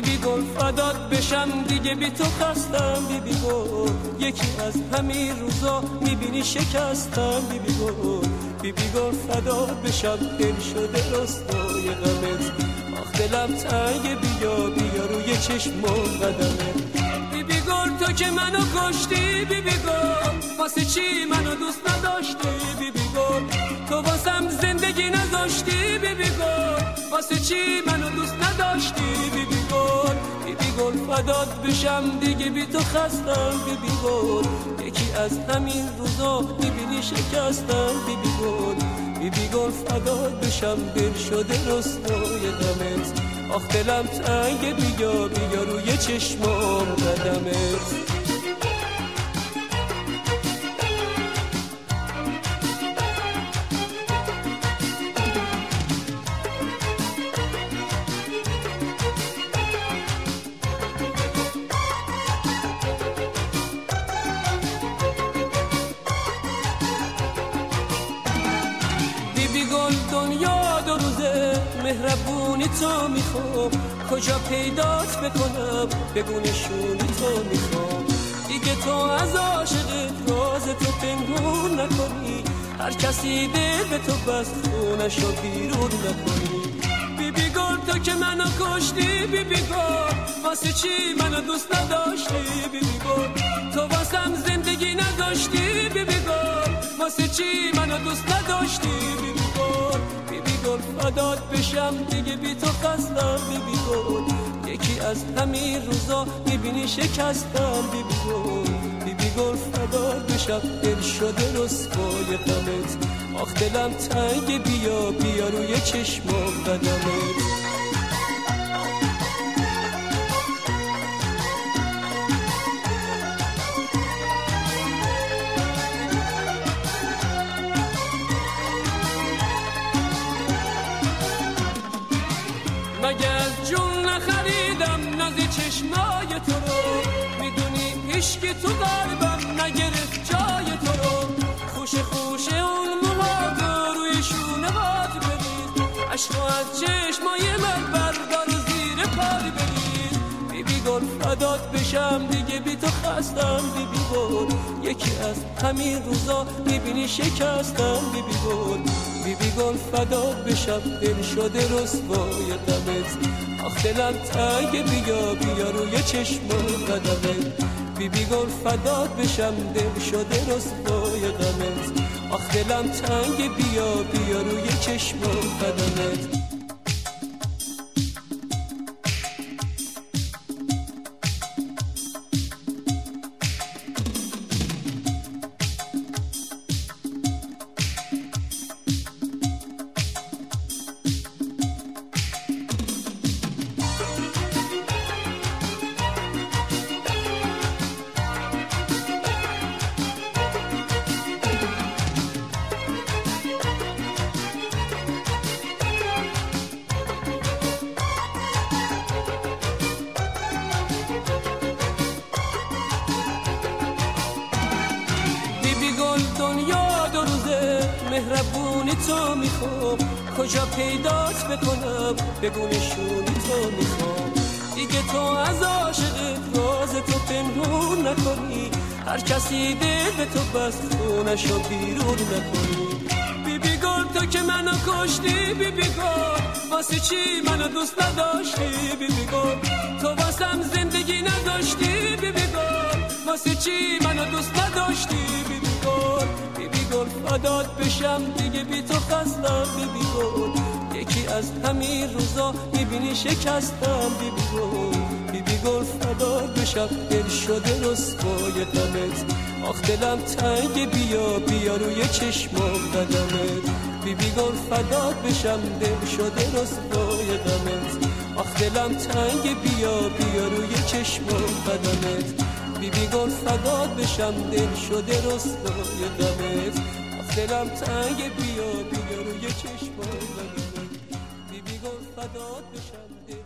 بی گل فدات بشم دیگه بی تو خستم بی گل یکی از همین روزا میبینی شکستم بی گل بی گل فدات بشم دل شده رسوای غمت آخ دلم تنگ بیا روی چشم و قدمت بی گل تو که منو کشتی بی گل واسه چی منو دوست نداشتی بی گل تو واسم زندگی نذاشتی بی گل واسه چی منو دوست نداشتی بی گل بی گل فدات بشم دیگه بی تو خستم بی گل یکی از همین روزا میبینی شکستم بی گل بی گل فدات بشم دل شده رسوای غمت آخ دلم تنگ بیا روی چشمام قدمت بی گل دنیا دو روزه مهربونی تو میخوام کجا پیدات بکنم بگو نشونی تو میخوام دیگه تو از عاشقت راز تو پنهون نکنی هر کسی دل به تو بست خونشو بیرون نکنی بی گل تو که منو کشتی بی گل واسه چی منو دوست نداشتی بی گل تو واسم زندگی نداشتی بی گل واسه چی منو دوست نداشتی بی گل فدات بشم دیگه بی تو خستم بی گل یکی از همین روزا میبینی شکستم بی گل فدات بشم دل شده رسوای غمت آخ دلم تنگ بیا روی چشمام قدمت مگه از جون نخریدم نازی چشمای تو رو میدونی عشق تو قلبم نگرفت جای تو رو خوش اون موهات روی شونه هات برید عشق از چشمای من بردار و زیر پای برید بی گل فدات بشم دیگه بی تو خستم بی گل یکی از همین روزا میبینی شکستم بی گل بی گل فدات بشم دل شده رسوای غمت آخ دلم تنگ بیا روی چشم و قدمت بی گل فدات بشم دل شده رسوای غمت آخ دلم تنگ بیا روی چشم و قدمت دنیا دو روزه مهربونی تو میخوام کجا پیدات بکنم بگو نشونی تو میخوام دیگه تو از عاشقت راز تو پنهون نکنی هر کسی دل به تو بست خونشو بیرون نکنی بی گل تو که منو کشتی بی گل واسه چی منو دوست نداشتی بی گل تو واسم زندگی نداشتی بی گل واسه چی منو دوست نداشتی بی گل فدات بشم دیگه بی تو خستم بی گل یکی از همین روزا میبینی شکستم بی گل فدات بشم دل شده رسوای غمت آخ دلم تنگ بیا روی چشمام قدمت بی گل فدات بشم دل شده رسوای غمت آخ دلم تنگ بیا روی چشمام قدمت بی گل فدات بشم دل شده رسوای غمت آخ دلم تنگ بیا روی چشمام قدمت بی گل فدات بشم